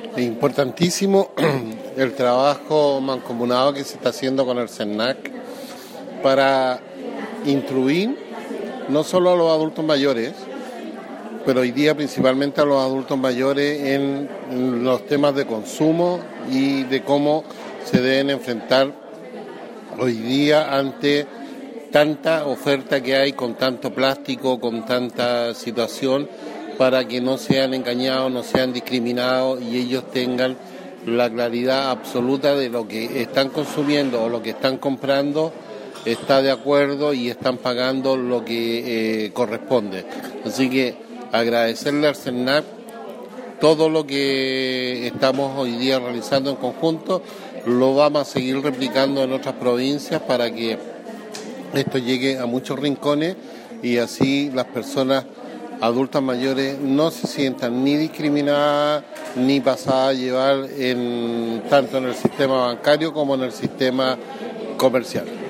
Es importantísimo el trabajo mancomunado que se está haciendo con el CERNAC para instruir no solo a los adultos mayores, pero hoy día principalmente a los adultos mayores en los temas de consumo y de cómo se deben enfrentar hoy día ante tanta oferta que hay, con tanto plástico, con tanta situación, para que no sean engañados, no sean discriminados y ellos tengan la claridad absoluta de lo que están consumiendo o lo que están comprando está de acuerdo y están pagando lo que corresponde. Así que agradecerle al CERNAC todo lo que estamos hoy día realizando en conjunto, lo vamos a seguir replicando en otras provincias para que esto llegue a muchos rincones y así las personas adultas mayores no se sientan ni discriminadas ni pasadas a llevar tanto en el sistema bancario como en el sistema comercial.